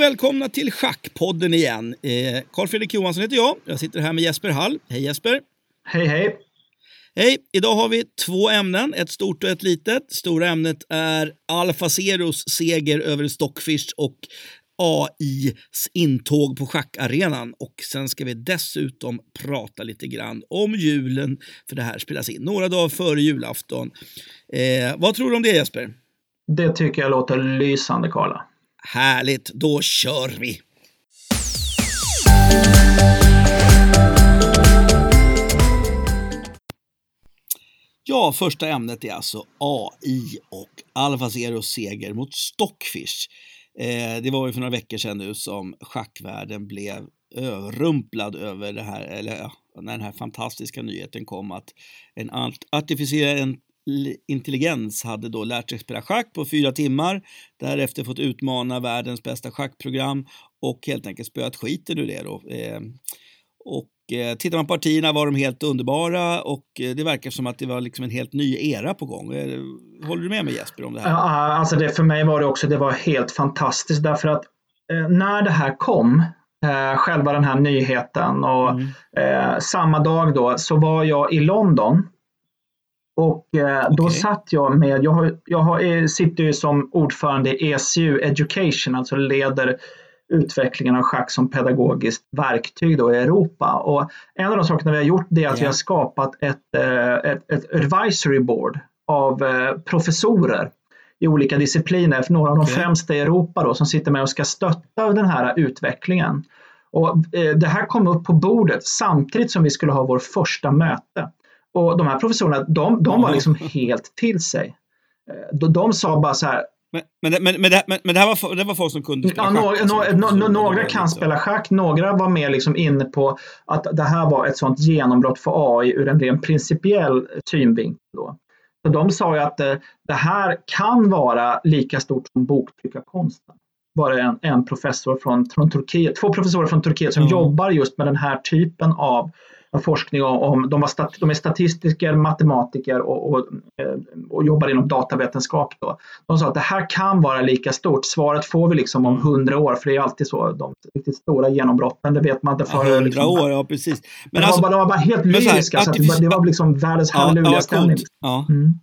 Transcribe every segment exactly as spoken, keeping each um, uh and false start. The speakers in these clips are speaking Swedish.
välkomna till Schackpodden igen. Eh, Carl Fredrik Johansson heter jag. Jag sitter här med Jesper Hall. Hej Jesper. Hej hej. Hej, idag har vi två ämnen, ett stort och ett litet. Stora ämnet är AlphaZeros seger över Stockfish och A I:s intåg på schackarenan. Och sen ska vi dessutom prata lite grann om julen, för det här spelas in några dagar före julafton. Eh, vad tror du om det, Jesper? Det tycker jag låter lysande, Karla. Härligt, då kör vi! Ja, första ämnet är alltså A I och AlphaZeros seger mot Stockfish. Eh, det var ju för några veckor sedan nu som schackvärlden blev överrumplad över det här, eller ja, när den här fantastiska nyheten kom att en artificiell intelligens hade då lärt sig spela schack på fyra timmar, därefter fått utmana världens bästa schackprogram och helt enkelt spöat skiten ur det då. Eh, och eh, tittar man på partierna var de helt underbara och eh, det verkar som att det var liksom en helt ny era på gång. Eh, håller du med mig, Jesper, om det här? Ja, alltså det för mig var det också, det var helt fantastiskt därför att eh, när det här kom, eh, själva den här nyheten och mm. eh, samma dag då så var jag i London. Och eh, då okay. satt jag med, jag, har, jag har, sitter ju som ordförande i E S U Education, alltså leder utvecklingen av schack som pedagogiskt verktyg då i Europa. Och en av de sakerna vi har gjort det är att yeah. vi har skapat ett, ett, ett advisory board av professorer i olika discipliner, för några av de okay. främsta i Europa då, som sitter med och ska stötta den här utvecklingen. Och eh, det här kom upp på bordet samtidigt som vi skulle ha vår första möte. Och de här professorerna, de, de var liksom helt till sig. De, de sa bara så här... Men, men, men, men, det, men, men det här var, det var folk som kunde spela ja, schack? Några, no, no, no, några kan spela schack, några var mer liksom inne på att det här var ett sånt genombrott för A I ur en ren principiell synvinkel då. Så de sa ju att det, det här kan vara lika stort som boktryckarkonsten. Var det en, en professor från, från Turkiet, två professorer från Turkiet som mm. jobbar just med den här typen av forskning om, om de, var stat, de är statistiker, matematiker och, och, och jobbar inom datavetenskap då. De sa att det här kan vara lika stort. Svaret får vi liksom om hundra år, för det är alltid så de riktigt stora genombrotten, det vet man inte för. hundra liksom, år, ja precis. Men alltså, de, var, de var bara helt lyriska, så, här, så att det var liksom världens ja, halleluja-stämning. Ja, ja. mm.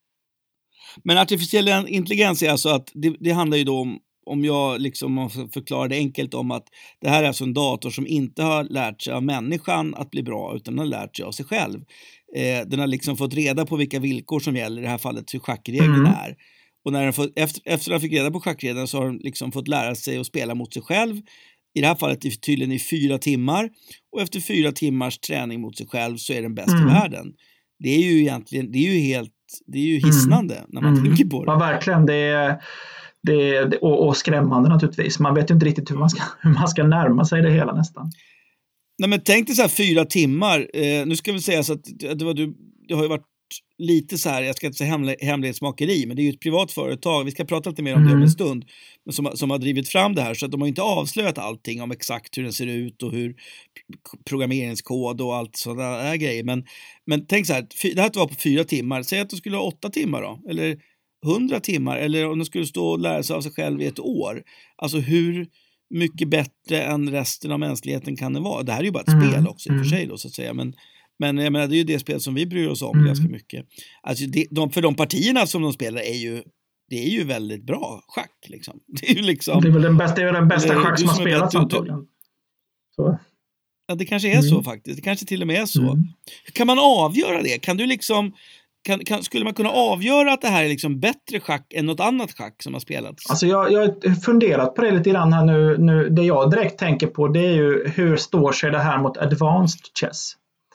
Men artificiell intelligens är alltså att det, det handlar ju då om, om jag liksom förklarar det enkelt, om att det här är alltså en dator som inte har lärt sig av människan att bli bra, utan har lärt sig av sig själv. Eh, den har liksom fått reda på vilka villkor som gäller, i det här fallet hur schackreglerna mm. är. Och när den fått, efter, efter att den fick reda på schackreglerna så har den liksom fått lära sig att spela mot sig själv. I det här fallet tydligen i fyra timmar. Och efter fyra timmars träning mot sig själv så är den bäst mm. i världen. Det är ju egentligen, det är ju helt, det är ju hisnande mm. när man mm. tänker på det. Ja, verkligen. Det är... Det, det, och, och skrämmande naturligtvis. Man vet ju inte riktigt hur man ska, hur man ska närma sig det hela nästan. Nej, men tänk dig så här fyra timmar. Eh, nu ska vi säga så att det, var du, det har ju varit lite så här, jag ska inte säga hemlig, hemlighetsmakeri, men det är ju ett privat företag. Vi ska prata lite mer om mm. det om en stund. Men som, som har drivit fram det här, så att de har inte avslöjat allting om exakt hur den ser ut och hur programmeringskod och allt sådana här grejer. Men, men tänk så här, det här var på fyra timmar. Säg att du skulle ha åtta timmar då, eller hundra timmar, eller om de skulle stå och lära sig av sig själv i ett år. Alltså hur mycket bättre än resten av mänskligheten kan det vara? Det här är ju bara ett mm. spel också i och för sig då, så att säga. Men, men jag menar, det är ju det spel som vi bryr oss om mm. ganska mycket. Alltså det, de, för de partierna som de spelar är ju, det är ju väldigt bra schack liksom. Det är ju liksom... Det är väl den bästa, det är den bästa schack som har spelats antagligen. Så. Ja, det kanske är mm. så faktiskt. Det kanske till och med är så. Mm. Hur kan man avgöra det? Kan du liksom... Kan, kan, skulle man kunna avgöra att det här är liksom bättre schack än något annat schack som har spelats? Alltså jag, jag har funderat på det lite grann här nu, nu. Det jag direkt tänker på, det är ju hur står sig det här mot advanced chess?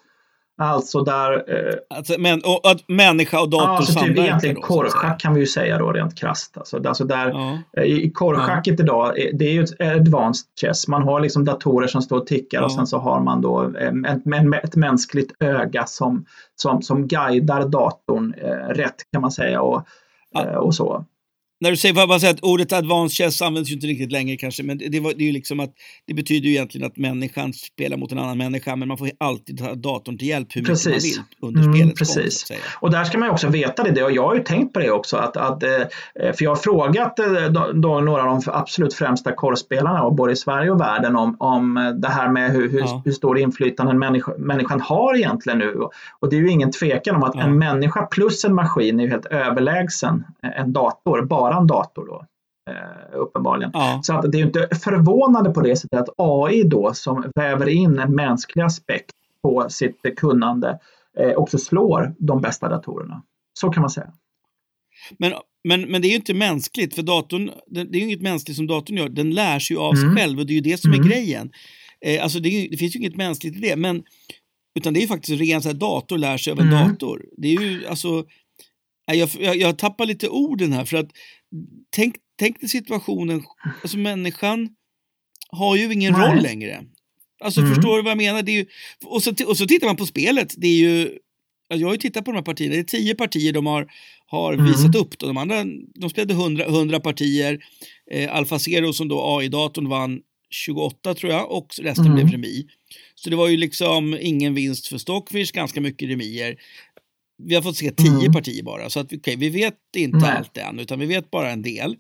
Alltså där... Eh, alltså, men, och, att människa och dator alltså samverkar. Typ egentligen korrschack kan vi ju säga då rent krasst. Alltså, alltså där, ja. I korrschacket ja. idag, det är ju ett advanced chess. Man har liksom datorer som står och tickar ja. och sen så har man då ett, ett mänskligt öga som, som, som guidar datorn eh, rätt kan man säga och, ja. eh, och så. När du säger, får jag bara säga att ordet advanced chess används ju inte riktigt längre kanske, men det, var, det är ju liksom att det betyder ju egentligen att människan spelar mot en annan människa, men man får alltid ta datorn till hjälp hur mycket precis. man vill under mm, spelets precis. gång, så att säga. Och där ska man ju också veta det, och jag har ju tänkt på det också, att, att, för jag har frågat då, då några av de absolut främsta korrspelarna både i Sverige och världen om, om det här med hur, hur, ja. hur stor inflytande en människa, människan har egentligen nu. Och det är ju ingen tvekan om att ja. en människa plus en maskin är ju helt överlägsen en dator, bara en dator då. Uh, uppenbarligen. Ja. Så att det är ju inte förvånande på det sättet att A I då som väver in en mänsklig aspekt på sitt kunnande eh, också slår de bästa datorerna. Så kan man säga. Men, men, men det är ju inte mänskligt, för datorn, det, det är ju inget mänskligt som datorn gör. Den lär sig ju av mm. sig själv, och det är ju det som mm. är grejen. Eh, alltså det, är ju, det finns ju inget mänskligt i det, men utan det är ju faktiskt ren så här, dator lär sig av en mm. dator. Det är ju alltså jag, jag, jag tappar lite orden här, för att tänk Tänk dig situationen, alltså människan har ju ingen Nej. roll längre. Alltså mm. förstår du vad jag menar? Det är ju, och, så, och så tittar man på spelet, det är ju, jag har ju tittat på de här partierna, det är tio partier de har, har mm. visat upp. Då. De andra, de spelade hundra partier, eh, AlphaZero som då A I-datorn vann tjugoåtta tror jag, och resten mm. blev remi. Så det var ju liksom ingen vinst för Stockfish, ganska mycket remier. Vi har fått se tio mm. partier bara, så att okay, vi vet inte Nej. allt än, utan vi vet bara en del.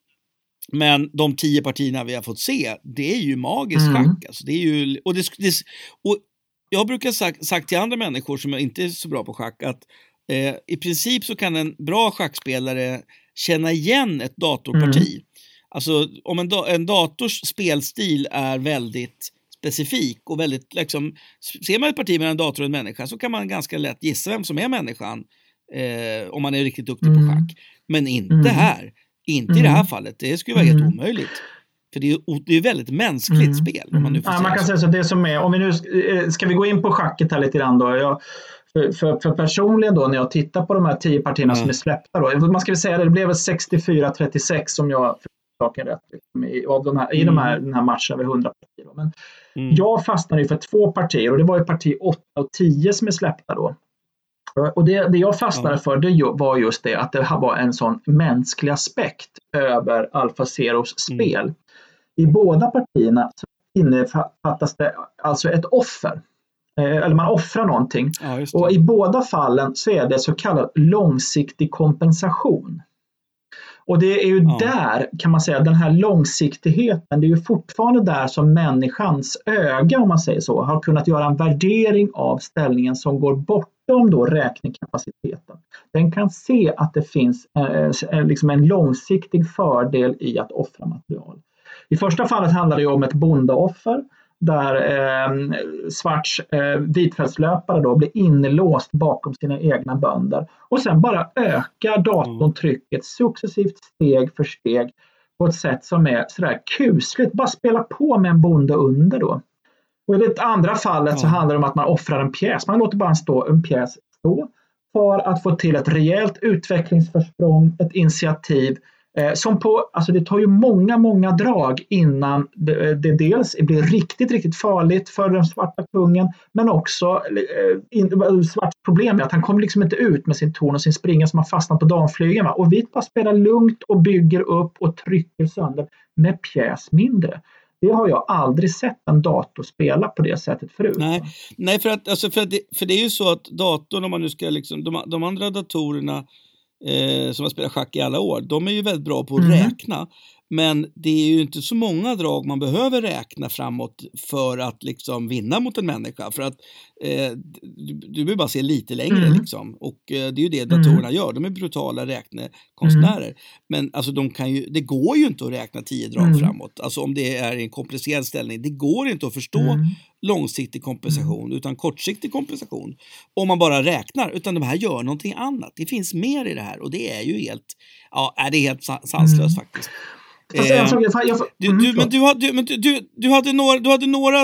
Men de tio partierna vi har fått se, det är ju magiskt mm. schack. Alltså det är ju, och, det, det, och jag brukar sagt, sagt till andra människor som inte är så bra på schack att eh, i princip så kan en bra schackspelare känna igen ett datorparti. Mm. Alltså om en, da, en dators spelstil är väldigt specifik och väldigt liksom, ser man ett parti med en dator och en människa så kan man ganska lätt gissa vem som är människan eh, om man är riktigt duktig mm. på schack. Men inte mm. här. Inte mm. i det här fallet. Det skulle vara mm. helt omöjligt. För det är det är väldigt mänskligt mm. spel. Om man nu får ja, man kan så. säga så. Det som är, om vi nu ska vi gå in på schacket här lite grann då. Jag, för, för, för personligen då när jag tittar på de här tio partierna mm. som är släppta då. Man ska väl säga det blev väl sextiofyra trettiosex som jag saken rätt i, av de här, i de här, den här matchen över hundra partier. Då. Men mm. jag fastnade ju för två partier och det var ju parti åtta och tio som är släppta då. Och det, det jag fastnade för det var just det att det var en sån mänsklig aspekt över AlphaZeros spel. Mm. I båda partierna så innefattas det alltså ett offer. Eller man offrar någonting. Ja, och i båda fallen så är det så kallad långsiktig kompensation. Och det är ju ja. där kan man säga den här långsiktigheten, det är ju fortfarande där som människans öga om man säger så har kunnat göra en värdering av ställningen som går bortom då räknekapaciteten. Den kan se att det finns eh, liksom en långsiktig fördel i att offra material. I första fallet handlar det ju om ett bondeoffer där eh, Svarts eh, vitfältslöpare då blir inlåst bakom sina egna bönder och sen bara ökar datorn trycket successivt steg för steg på ett sätt som är sådär kusligt, bara spela på med en bonde under då. Och i det andra fallet så handlar det om att man offrar en pjäs, man låter bara stå, en pjäs stå för att få till ett rejält utvecklingsförsprång, ett initiativ Eh, som på, alltså det tar ju många, många drag innan det, det dels blir riktigt, riktigt farligt för den svarta kungen, men också eh, in, svart problem är att han kommer liksom inte ut med sin torn och sin springa som har fastnat på damflygen. Va? Och Vit bara spelar lugnt och bygger upp och trycker sönder med pjäs mindre. Det har jag aldrig sett en dator spela på det sättet förut. Nej, nej för, att, alltså för, att det, för det är ju så att datorn, om man nu ska liksom, de, de andra datorerna Eh, som har spelat schack i alla år, de är ju väldigt bra på att mm. räkna, men det är ju inte så många drag man behöver räkna framåt för att liksom vinna mot en människa, för att eh, du, du behöver bara se lite längre mm. liksom, och eh, det är ju det datorerna mm. gör, de är brutala räknekonstnärer mm. men alltså de kan ju, det går ju inte att räkna tio drag mm. framåt, alltså om det är en komplicerad ställning, det går inte att förstå mm. långsiktig kompensation mm. utan kortsiktig kompensation om man bara räknar, utan de här gör någonting annat, det finns mer i det här och det är ju helt, ja, är det helt sanslöst mm. faktiskt. Fast eh, såg, jag, jag, du, du, men du hade, men du, du, du hade några, du hade några,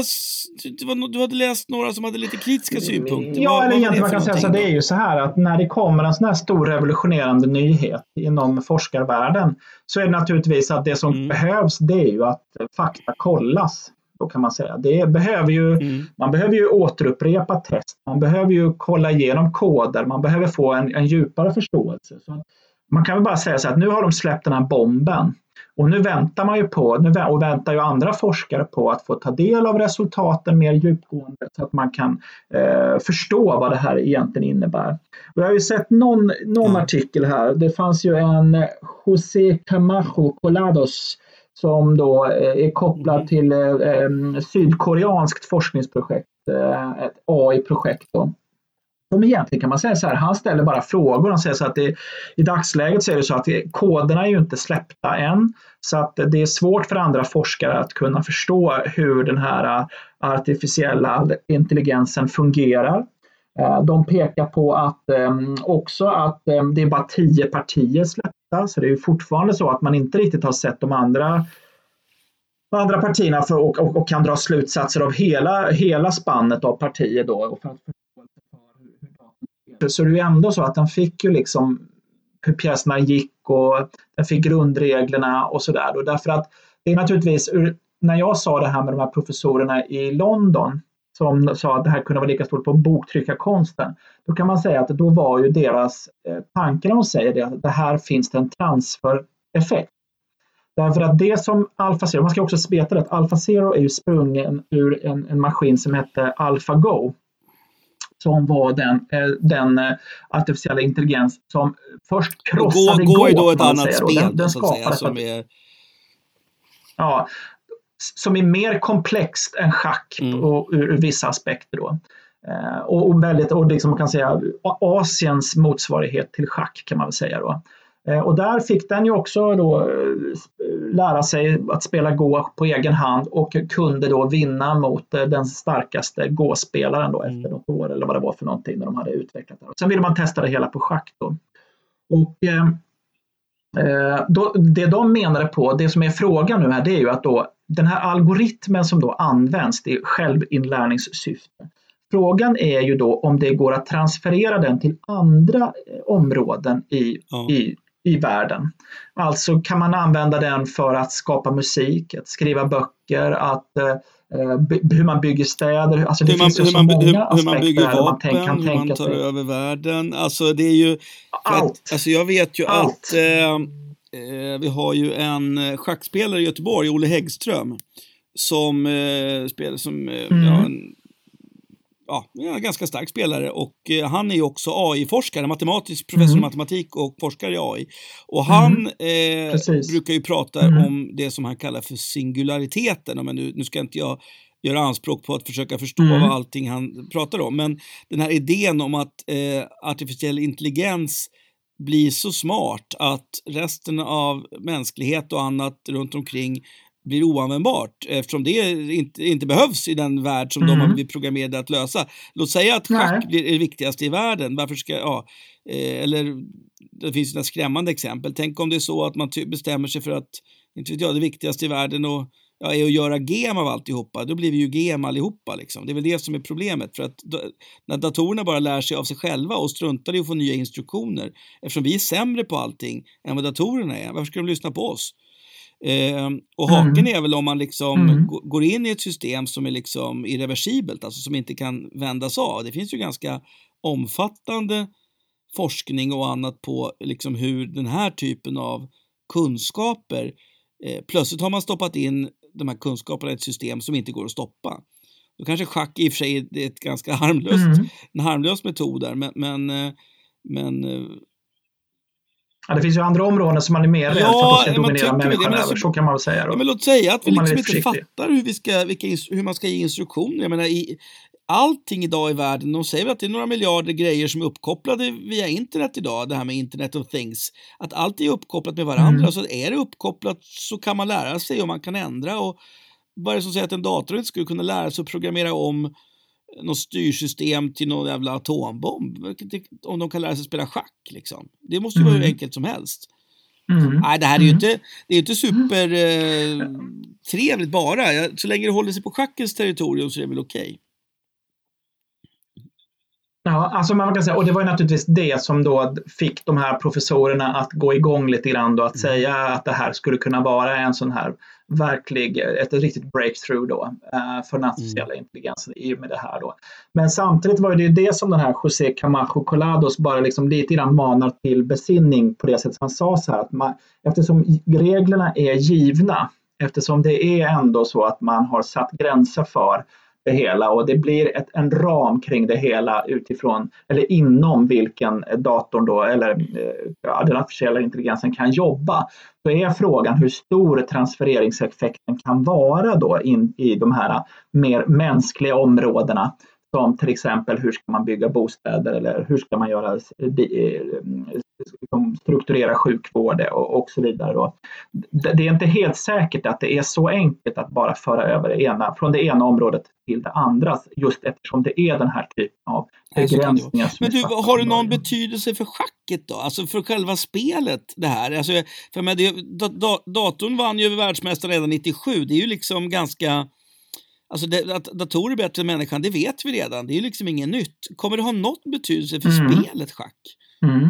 du, du hade läst några som hade lite kritiska synpunkter. Ja, vad, eller vad egentligen man kan säga så det är ju så här att när det kommer en sån här stor revolutionerande nyhet inom forskarvärlden så är det naturligtvis att det som mm. behövs, det är ju att fakta kollas. Då kan man säga. Det behöver ju, mm. man behöver ju återupprepa test. Man behöver ju kolla igenom koder. Man behöver få en, en djupare förståelse. Så man kan väl bara säga så att nu har de släppt den här bomben. Och nu väntar man ju på, nu vä- och väntar ju andra forskare på att få ta del av resultaten mer djupgående så att man kan eh, förstå vad det här egentligen innebär. Och jag har ju sett någon, någon Mm. artikel här. Det fanns ju en José Camacho Colados som då eh, är kopplad Mm. till eh, eh, sydkoreanskt forskningsprojekt, eh, ett A I-projekt då. Som egentligen kan man säga så här, han ställer bara frågor. Han säger så att det, i dagsläget så är det så att det, koderna är ju inte släppta än. Så att det är svårt för andra forskare att kunna förstå hur den här artificiella intelligensen fungerar. De pekar på att också att det är bara tio partier släppta. Så det är ju fortfarande så att man inte riktigt har sett de andra de andra partierna för, och, och, och kan dra slutsatser av hela, hela spannet av partier då. Och för att Så det är ju ändå så att den fick ju liksom hur pjäserna gick och den fick grundreglerna och sådär. Och därför att det är naturligtvis, när jag sa det här med de här professorerna i London som sa att det här kunde vara lika stort på boktryckarkonsten, då kan man säga att då var ju deras eh, tanke när de säger det, att det här finns det en transfereffekt. Därför att det som AlphaZero, man ska också veta det, att AlphaZero är ju sprungen ur en, en maskin som hette AlphaGo. Som var den, den artificiella intelligens som först krossade Go, Go är då Go, ett annat säger. spel Den, den så att säga, som är... Ja, som är mer komplext än schack mm. och, ur, ur vissa aspekter då. Eh, och, och väldigt, och liksom man kan säga Asiens motsvarighet till schack kan man väl säga då. Eh, och där fick den ju också då lära sig att spela Go på egen hand och kunde då vinna mot den starkaste Go-spelaren då efter något år eller vad det var för någonting när de hade utvecklat det. Sen ville man testa det hela på schack då. Och eh, då, det de menade på, det som är frågan nu här, det är ju att då den här algoritmen som då används i självinlärningssyfte. Frågan är ju då om det går att transferera den till andra områden i, ja. i i världen. Alltså kan man använda den för att skapa musik, att skriva böcker, att eh, by- hur man bygger städer. Alltså det hur man, finns ju hur så man, många hur, aspekter hur man bygger vapen, man tänk, kan hur tänka man tar sig. över världen. Alltså det är ju... Allt. Att, alltså jag vet ju Allt. att eh, eh, vi har ju en schackspelare i Göteborg, Olle Häggström, som eh, spelar som eh, mm. ja, en, ja, en ganska stark spelare och eh, han är ju också A I-forskare, matematisk professor mm. i matematik och forskare i A I. Och han mm. eh, brukar ju prata mm. om det som han kallar för singulariteten. Men nu, nu ska inte jag göra anspråk på att försöka förstå mm. vad allting han pratar om. Men den här idén om att eh, artificiell intelligens blir så smart att resten av mänsklighet och annat runt omkring blir oanvändbart eftersom det inte, inte behövs i den värld som mm. de har blivit programmerade att lösa. Låt säga att schack Nej. blir det viktigaste i världen. Varför ska, ja, eh, eller det finns några skrämmande exempel. Tänk om det är så att man ty- bestämmer sig för att inte vet jag, det viktigaste i världen och, ja, är att göra gem av alltihopa. Då blir vi ju gem allihopa. Liksom. Det är väl det som är problemet. För att då, när datorerna bara lär sig av sig själva och struntar i att få nya instruktioner. Eftersom vi är sämre på allting än vad datorerna är. Varför ska de lyssna på oss? Eh, och haken mm. är väl om man liksom mm. g- går in i ett system som är liksom irreversibelt, alltså som inte kan vändas av. Det finns ju ganska omfattande forskning och annat på liksom hur den här typen av kunskaper eh, plötsligt har man stoppat in de här kunskaperna i ett system som inte går att stoppa. Då kanske schack i och för sig är ett ganska harmlöst, mm. en harmlös metod där, men, men, men ja, det finns ju andra områden som man är mer rädd ja, för att de ska dominera människan över, alltså, så kan man väl säga. Då. Ja, men låt säga att vi liksom inte fattar hur, vi ska, vilka, hur man ska ge instruktioner. Jag menar, i, allting idag i världen, de säger väl att det är några miljarder grejer som är uppkopplade via internet idag, det här med Internet of Things. Att allt är uppkopplat med varandra, mm. så är det uppkopplat så kan man lära sig och man kan ändra. Och vad är det som säger att en dator inte skulle kunna lära sig att programmera om något styrsystem till någon jävla atombomb, om de kan lära sig spela schack liksom. Det måste ju mm. vara hur enkelt som helst. Mm. Nej, det här är ju inte, det är inte super eh, trevligt bara. Så länge det håller sig på schackens territorium så är det väl okej. Ja, alltså man kan säga, och det var ju naturligtvis det som då fick de här professorerna att gå igång lite grann då, att mm. säga att det här skulle kunna vara en sån här verklig, ett riktigt breakthrough då uh, för den artificiella mm. intelligensen i och med det här då. Men samtidigt var det ju det som den här José Camacho Colados bara liksom lite grann manar till besinning på det sätt som han sa så här, att man, eftersom reglerna är givna, eftersom det är ändå så att man har satt gränser för det hela och det blir ett, en ram kring det hela utifrån eller inom vilken datorn då eller ja, den artificiella intelligensen kan jobba. Så är frågan hur stor transfereringseffekten kan vara då in i de här mer mänskliga områdena, som till exempel hur ska man bygga bostäder eller hur ska man göra strukturera sjukvård och, och så vidare då. Det är inte helt säkert att det är så enkelt att bara föra över det ena från det ena området till det andra, just eftersom det är den här typen av begränsningar. Men du, har det någon betydelse för schacket då? Alltså för själva spelet det här? Alltså, för med det, da, datorn vann ju över världsmästaren redan nittiosju. Det är ju liksom ganska... Alltså det, att datorer är bättre än människan, det vet vi redan. Det är ju liksom inget nytt. Kommer det ha något betydelse för mm. spelet schack? Mm.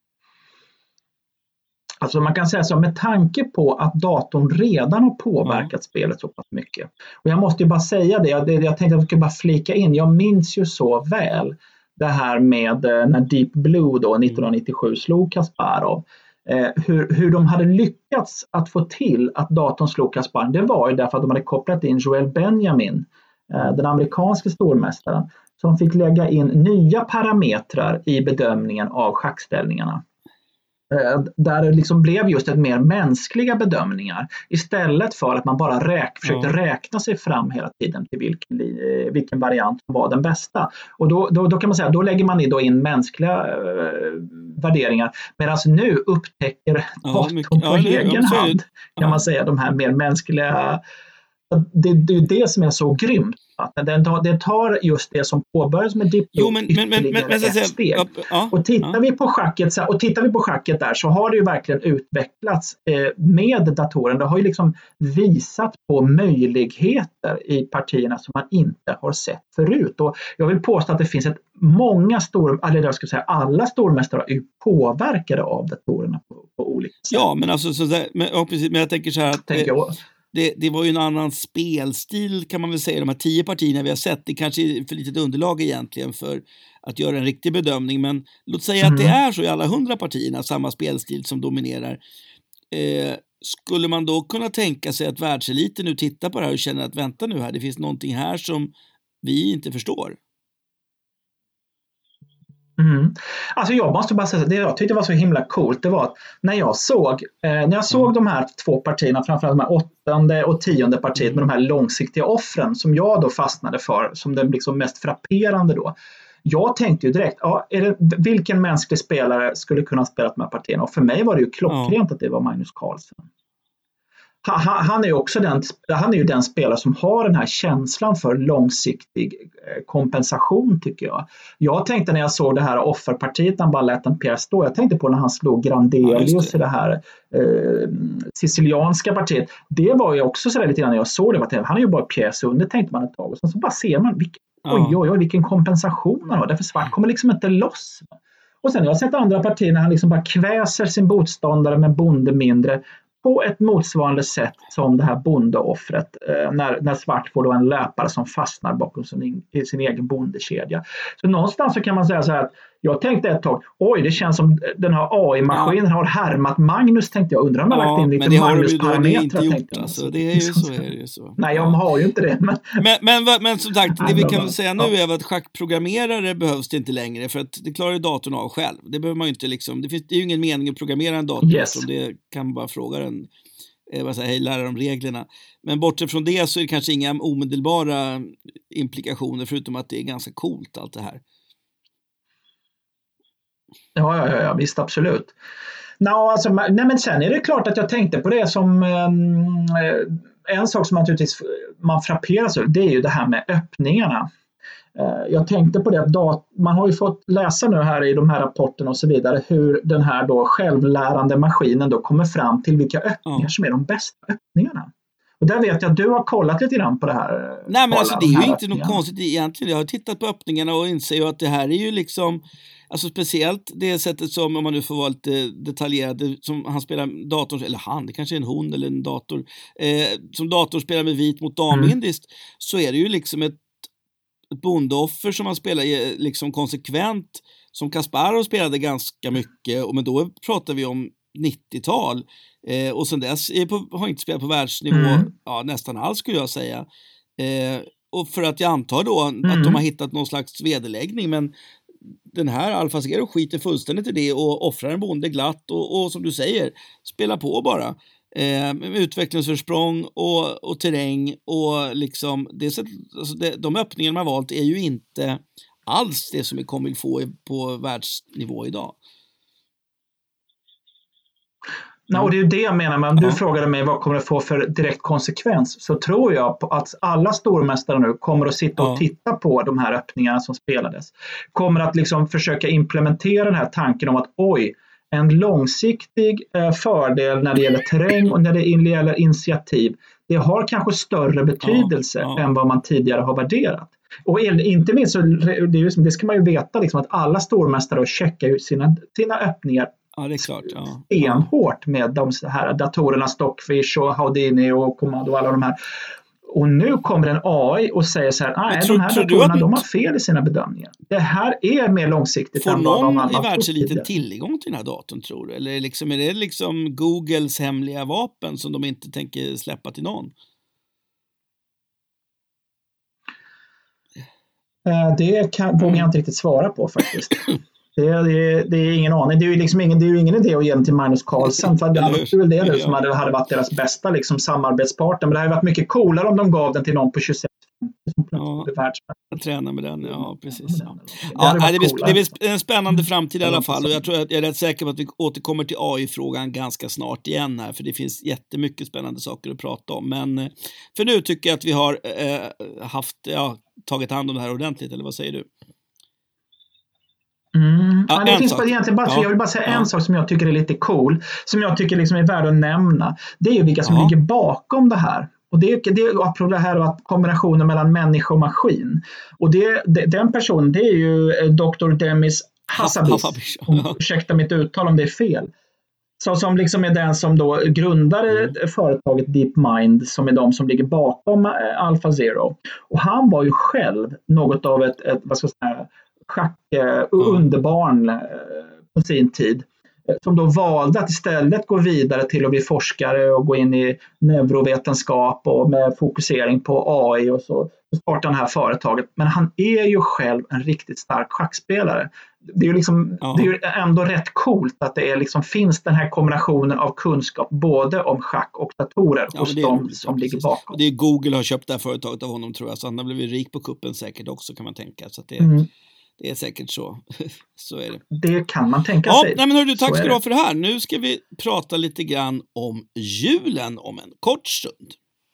Alltså man kan säga så, med tanke på att datorn redan har påverkat mm. spelet så pass mycket. Och jag måste ju bara säga det, jag, jag tänkte att jag skulle bara flika in. Jag minns ju så väl det här med när Deep Blue då nittonhundranittiosju slog Kasparov. Eh, hur, hur de hade lyckats att få till att datorn slog Kasparov, det var ju därför att de hade kopplat in Joel Benjamin, eh, den amerikanske stormästaren, som fick lägga in nya parametrar i bedömningen av schackställningarna. Eh, där det liksom blev just ett mer mänskliga bedömningar istället för att man bara räk, försökte mm. räkna sig fram hela tiden till vilken, eh, vilken variant som var den bästa. Och då, då, då kan man säga, då lägger man då in mänskliga eh, värderingar, medan nu upptäcker datorn ja, på ja, egen ja, hand kan ja. man säga de här mer mänskliga. Det, det är det som är så grymt. Den tar, det tar just det som påbörjas med Deep Blue men, men, men, men, ett säga, steg. Ja, ja, och, tittar ja. vi på schacket, och tittar vi på schacket där så har det ju verkligen utvecklats eh, med datoren. Det har ju liksom visat på möjligheter i partierna som man inte har sett förut. Och jag vill påstå att det finns ett många stor, eller jag ska säga alla stormästare är påverkade av datorerna på, på olika sätt. Ja, men alltså så där, men, ja, precis, men jag tänker så här att tänker jag, Det, det var ju en annan spelstil kan man väl säga. De här tio partierna vi har sett, det kanske är för litet underlag egentligen för att göra en riktig bedömning. Men låt säga mm. att det är så i alla hundra partierna, samma spelstil som dominerar. Eh, skulle man då kunna tänka sig att världseliten nu tittar på det här och känner att vänta nu här, det finns någonting här som vi inte förstår? Mm. Alltså jag måste bara säga, det jag tyckte var så himla coolt, det var att när jag såg, eh, när jag såg mm. de här två partierna, framförallt de här åttonde och tionde partiet med de här långsiktiga offren som jag då fastnade för som den liksom mest frapperande då. Jag tänkte ju direkt, ja, är det, vilken mänsklig spelare skulle kunna spela de här partierna? Och för mig var det ju klockrent mm. att det var Magnus Carlsen. Han, han är ju också den, han är ju den spelare som har den här känslan för långsiktig kompensation tycker jag. Jag tänkte när jag såg det här offerpartiet när han bara lät en pjäs stå, jag tänkte på när han slog Grandelius ja, det. i det här eh, sicilianska partiet. Det var ju också så där lite grann när jag såg det, att han är ju bara pjäs under tänkte man ett tag och sen så bara ser man vilken, ja. oj, oj, oj, vilken kompensation han har, därför Svart kommer liksom inte loss. Och sen jag har sett andra partier när han liksom bara kväser sin motståndare med bonde mindre på ett motsvarande sätt som det här bondeoffret eh, när, när Svart får då en löpare som fastnar bakom sin, i sin egen bondekedja. Så någonstans så kan man säga så här att jag tänkte ett tag, oj det känns som den här A I-maskinen ja. har härmat Magnus, tänkte jag, undrar om jag ja, lagt in lite Magnus-parametrar. Alltså, det är ju så, är det ju så. Nej, jag har ju inte det. Men, men, men, men som sagt, det vi kan väl säga nu är att schackprogrammerare behövs det inte längre, för att det klarar ju datorn av själv. Det behöver man ju inte liksom, det finns det är ju ingen mening att programmera en dator, yes. som det kan bara fråga den, eh, vad säger, hej, lära om reglerna. Men bortsett från det så är det kanske inga omedelbara implikationer, förutom att det är ganska coolt allt det här. Ja, ja, ja, visst, absolut. No, alltså, nej, men sen är det klart att jag tänkte på det som eh, en sak som naturligtvis man frapperas över, det är ju det här med öppningarna. Eh, jag tänkte på det att dat- man har ju fått läsa nu här i de här rapporterna och så vidare hur den här då självlärande maskinen då kommer fram till vilka öppningar mm. som är de bästa öppningarna. Och där vet jag att du har kollat lite grann på det här. Nej, men alltså det är ju inte något öppningarna. konstigt egentligen. Jag har tittat på öppningarna och inser ju att det här är ju liksom, alltså speciellt det sättet som, om man nu får vara lite detaljerad, som han spelar datorn, eller han, det kanske är en hon eller en dator, eh, som dator spelar med vit mot damindiskt, mm. så är det ju liksom ett, ett bondeoffer som man spelar liksom konsekvent, som Kasparov spelade ganska mycket, och men då pratar vi om nittiotal, eh, och sen dess är på, har inte spelat på världsnivå mm. ja, nästan alls skulle jag säga, eh, och för att jag antar då mm. att de har hittat någon slags vederläggning, men den här Alfa Zero skiter fullständigt i det och offrar en bonde glatt och, och som du säger, spelar på bara eh, med utvecklingsförsprång och, och terräng och liksom det, alltså det, de öppningar man har valt är ju inte alls det som är kommer få på världsnivå idag. Nej, och det är ju det jag menar, men om du frågade mig vad kommer det få för direkt konsekvens, så tror jag på att alla stormästare nu kommer att sitta och ja. titta på de här öppningarna som spelades. Kommer att liksom försöka implementera den här tanken om att oj, en långsiktig eh, fördel när det gäller terräng och när det gäller initiativ, det har kanske större betydelse ja, ja. än vad man tidigare har värderat. Och inte minst så det, det ska man ju veta liksom, att alla stormästare checkar ut sina, sina öppningar. Ja, det är klart. Ja. Stenhårt med de här datorerna Stockfish och Houdini och Commando och alla de här. Och nu kommer en A I och säger så här, nej, de här datorerna de har fel i sina bedömningar. Det här är mer långsiktigt. Får än någon vad i världseliten tillgång till den här datorn, tror du? Eller liksom, är det liksom Googles hemliga vapen som de inte tänker släppa till någon? Det kan, vågar jag inte riktigt svara på faktiskt. Det är, det, är, det är ingen aning. Det är ju liksom ingen, det är ju ingen idé att ge den till Magnus Carlsen. För det är väl det som hade, hade varit deras bästa liksom, samarbetspartner. Men det hade varit mycket coolare om de gav den till någon på tjugosex som ja, jag tränar med den, ja precis. Ja. Det, ja, det, blir, det blir en spännande framtid i alla fall, och jag tror att jag är rätt säker på att vi återkommer till A I-frågan ganska snart igen här, för det finns jättemycket spännande saker att prata om. Men för nu tycker jag att vi har eh, haft, ja, tagit hand om det här ordentligt, eller vad säger du? Mm. Ja, det finns bara, egentligen bara, ja. Jag vill bara säga ja. en sak som jag tycker är lite cool, som jag tycker liksom är värd att nämna. Det är ju vilka som ja. ligger bakom det här. Och det, det är apropå det här att kombinationen mellan människa och maskin. Och det, det, den personen, det är ju doktor Demis Hassabis. Ja. Ursäkta mitt uttal om det är fel. Så som liksom är den som då grundade mm. företaget DeepMind, som är de som ligger bakom Alpha Zero. Och han var ju själv något av ett, ett vad ska jag säga, schack uh, underbarn uh, på sin tid, som då valde att istället gå vidare till att bli forskare och gå in i neurovetenskap och med fokusering på A I och så starta det här företaget. Men han är ju själv en riktigt stark schackspelare. Det är ju liksom, ja. det är ju ändå rätt coolt att det är liksom, finns den här kombinationen av kunskap både om schack och datorer ja, hos de roligt, som ja, ligger bakom. Det är Google har köpt det här företaget av honom, tror jag, så han har blivit rik på kuppen säkert också, kan man tänka. Så att det är mm. Det är säkert så. Så är det. Det kan man tänka ja, sig. Nej, men hörru, tack ska du ha för det här. Nu ska vi prata lite grann om julen om en kort stund.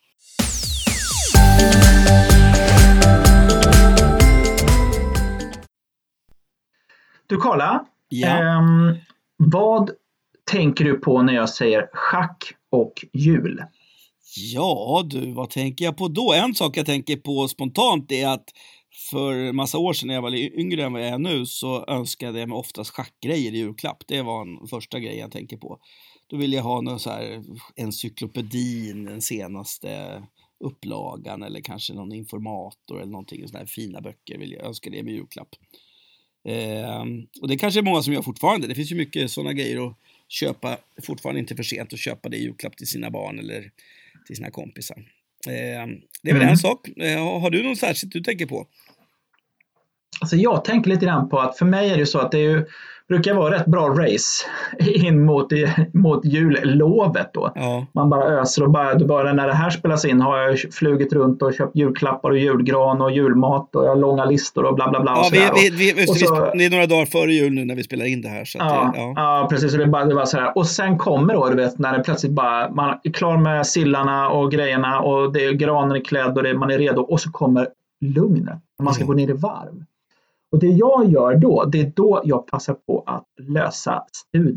Du, Carla. Ja. Eh, vad tänker du på när jag säger schack och jul? Ja, du, vad tänker jag på då? En sak jag tänker på spontant är att för massa år sedan när jag var yngre än vad jag är nu, så önskade jag mig oftast schackgrejer i julklapp. Det var den första grejen jag tänker på. Då vill jag ha någon så här encyklopedin, den senaste upplagan, eller kanske någon informator eller någonting, såna här fina böcker vill jag önska det med julklapp. Eh, och det kanske är många som gör fortfarande. Det finns ju mycket sådana grejer att köpa, fortfarande inte för sent att köpa det i julklapp till sina barn eller till sina kompisar. Eh, det är väl mm. en sak. Eh, har du någon särskilt du tänker på? Alltså jag tänker lite grann på att för mig är det så att det är ju, brukar vara rätt bra race in mot, mot jullovet då. Ja. Man bara öser och bara, bara när det här spelas in har jag flugit runt och köpt julklappar och julgran och julmat och jag har långa listor och bla bla bla. Ja, vi, vi, vi, vi, och så, det är några dagar före jul nu när vi spelar in det här. Så att ja, det, ja. ja, precis. Och, det bara, det bara så här. Och sen kommer då, du vet, när det plötsligt bara, man är klar med sillarna och grejerna och det är granen är klädd och det, man är redo. Och så kommer lugnet. Man ska mm. gå ner i varv. Och det jag gör då, det är då jag passar på att lösa studier.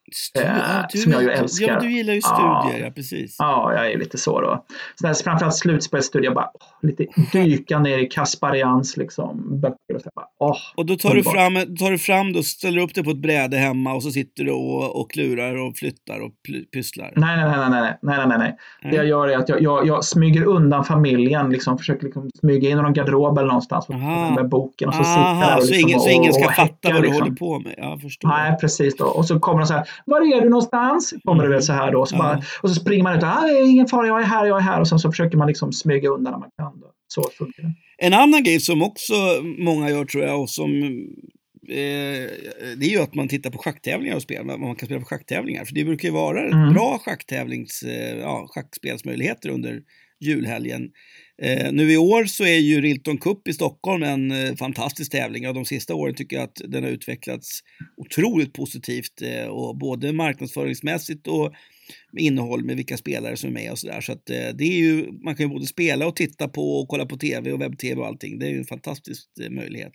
Stu- ja, du, som jag ju älskar. Ja, du gillar ju studier, ja, ja precis. Ja, jag är lite så då. Så där, framförallt slutspelsstudier, bara åh, lite dyka ner i Kasparians liksom, böcker och så bara, åh, och då tar du fram, tar du fram då, ställer upp det på ett bräde hemma och så sitter du och, och klurar och flyttar och pysslar. Nej, nej, nej, nej, nej, nej, nej, nej. Det jag gör är att jag, jag, jag smyger undan familjen, liksom, försöker liksom smyga in i någon garderob eller någonstans med boken och så sitter där och så, liksom, ingen, och, så ingen ska och fatta häckar, vad du liksom. håller på med. Ja, förstår. Nej, precis då. Och så kommer de så här, var är du någonstans? Kommer det väl så här då. Så ja. bara, och så springer man ut och ah, ingen fara, jag är här, jag är här. Och sen så försöker man liksom smyga undan när man kan. Då. Så funkar det. En annan grej som också många gör tror jag och som eh, det är ju att man tittar på schacktävlingar och spel. Man kan spela på schacktävlingar. För det brukar ju vara mm. bra schacktävlings, eh, ja, schackspelsmöjligheter under julhelgen. Eh, nu i år så är ju Rilton Cup i Stockholm en eh, fantastisk tävling och de sista åren tycker jag att den har utvecklats otroligt positivt eh, och både marknadsföringsmässigt och med innehåll med vilka spelare som är med och sådär. Så att eh, det är ju, man kan ju både spela och titta på och kolla på tv och webb-tv och allting. Det är ju en fantastisk eh, möjlighet.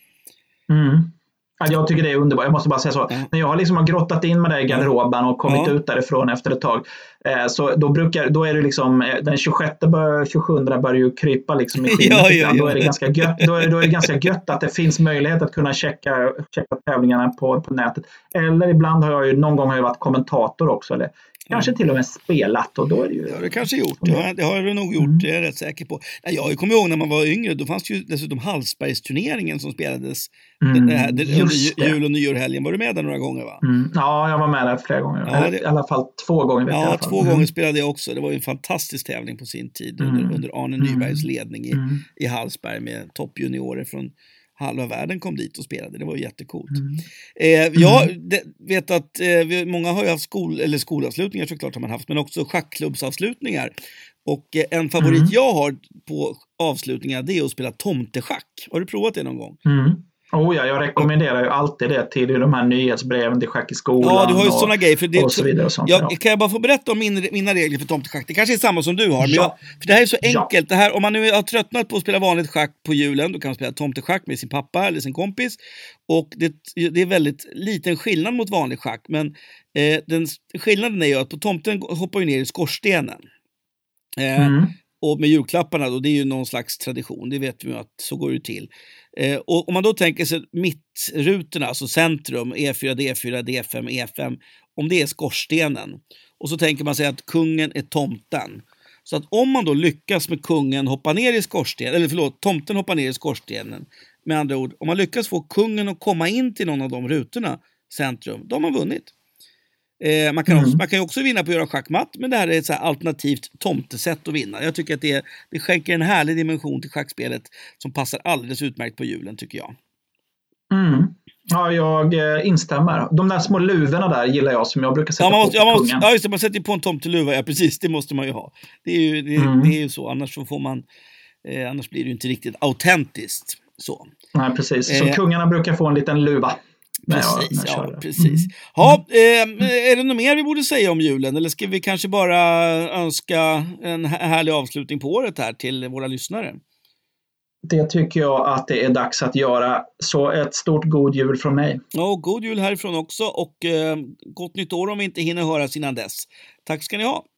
Mm. Ja, jag tycker det är underbart. Jag måste bara säga så. Ja. När jag har liksom grottat in med det i garderoben och kommit ja. ut därifrån efter ett tag. Eh, så då brukar, då är det liksom den tjugosjätte tjugosjunde börjar ju krypa liksom i skinnet. Ja, ja, ja. Då är det ganska gött. Då är, då är det ganska gött att det finns möjlighet att kunna checka, checka tävlingarna på, på nätet. Eller ibland har jag ju, någon gång har jag varit kommentator också. Eller kanske till och med spelat och då är det ju... Det har du kanske gjort, det har, det har du nog gjort, mm. det är jag rätt säker på. Jag kommer ihåg när man var yngre, då fanns det ju dessutom Hallsbergsturneringen som spelades mm. det här, det, under jul- och nyårhelgen. Var du med där några gånger va? Mm. Ja, jag var med där flera gånger. Ja, det... I alla fall två gånger. Ja, i alla fall. två mm. gånger spelade jag också. Det var ju en fantastisk tävling på sin tid mm. under, under Arne Nybergs ledning i, mm. i Hallsberg med toppjuniorer från halva världen kom dit och spelade. Det var ju jättecoolt. Mm. Eh, jag det, vet att eh, många har ju haft skol, eller skolavslutningar såklart har man haft, men också schackklubbsavslutningar. Och eh, en favorit mm. jag har på avslutningar det är att spela tomteschack. Har du provat det någon gång? Mm. Oh ja, jag rekommenderar ju alltid det till de här nyhetsbreven till schack i skolan. Ja, du har ju och, sådana grejer. För det, och så vidare och sånt. Jag, ja. Kan jag bara få berätta om min, mina regler för tomteschack? Det kanske är samma som du har. Men ja. jag, för det här är så enkelt. Ja. Det här, om man nu har tröttnat på att spela vanligt schack på julen, då kan man spela tomteschack med sin pappa eller sin kompis. Och det, det är väldigt liten skillnad mot vanlig schack. Men eh, den skillnaden är ju att på tomten hoppar ju ner i skorstenen. Eh, mm. Och med julklapparna då, det är ju någon slags tradition. Det vet vi ju att så går det till. Eh, och om man då tänker sig mittrutorna, alltså centrum, E fyra, D fyra, D fem, E fem, om det är skorstenen. Och så tänker man sig att kungen är tomten. Så att om man då lyckas med kungen hoppa ner i skorstenen, eller förlåt, tomten hoppar ner i skorstenen. Med andra ord, om man lyckas få kungen att komma in till någon av de rutorna, centrum, då har man vunnit. Eh, man, kan också, mm. man kan ju också vinna på att göra schackmatt, men det här är ett så här alternativt tomtesätt att vinna. Jag tycker att det, det skänker en härlig dimension till schackspelet som passar alldeles utmärkt på julen, tycker jag. Mm. Ja, jag eh, instämmer. De där små luvorna där gillar jag som jag brukar sätta ja, man måste, på ja, man kungen. Ja, just det, man sätter ju på en tomteluva, ja precis, det måste man ju ha. Det är ju, det, mm. det är ju så, annars så får man, eh, annars blir det ju inte riktigt autentiskt så. Nej, precis. Så eh, kungarna brukar få en liten luva. Precis, ja, ja precis. Mm. Ja, eh, är det något mer vi borde säga om julen? Eller ska vi kanske bara önska en härlig avslutning på året här till våra lyssnare? Det tycker jag att det är dags att göra. Så ett stort god jul från mig. Ja, god jul härifrån också. Och eh, gott nytt år om vi inte hinner höras innan dess. Tack ska ni ha.